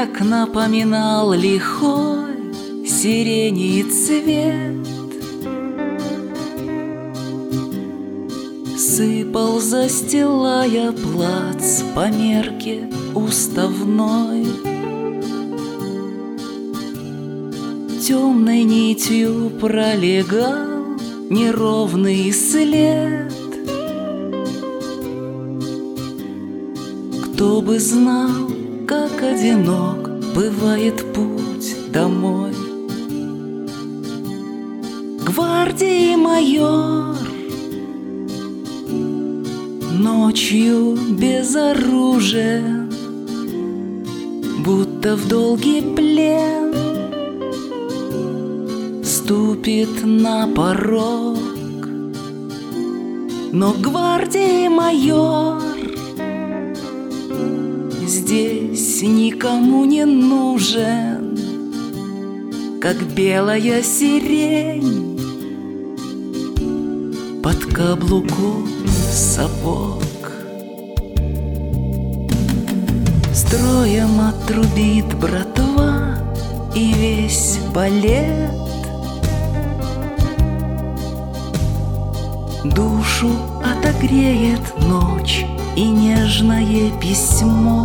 Снег напоминал лихой сирени цвет, сыпал, застилая плац по мерке уставной. Темной нитью пролегал неровный след. Кто бы знал, как одинок бывает путь домой. Гвардии майор ночью безоружен, будто в долгий плен ступит на порог. Но гвардии майор здесь никому не нужен, как белая сирень под каблуком сапог. Строем отрубит братва и весь балет. Душу отогреет ночь и нежное письмо.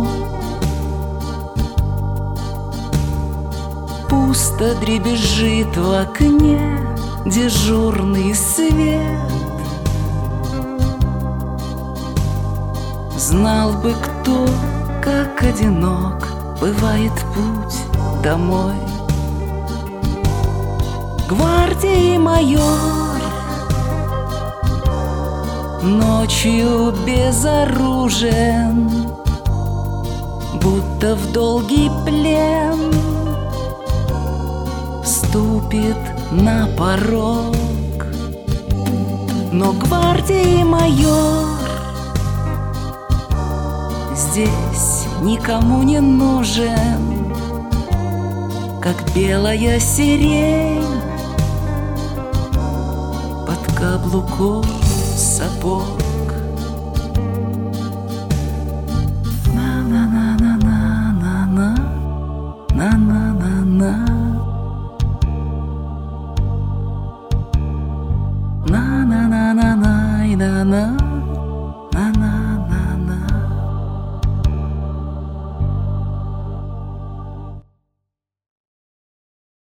Пусто дребезжит в окне дежурный свет. Знал бы кто, как одинок бывает путь домой. Гвардии майор ночью безоружен, будто в долгий плен ступит на порог. Но гвардии майор здесь никому не нужен, как белая сирень под каблуком сапог. На-на-на-на-на-на-на, на-на-на-на, на-на-на-на-на-на-на.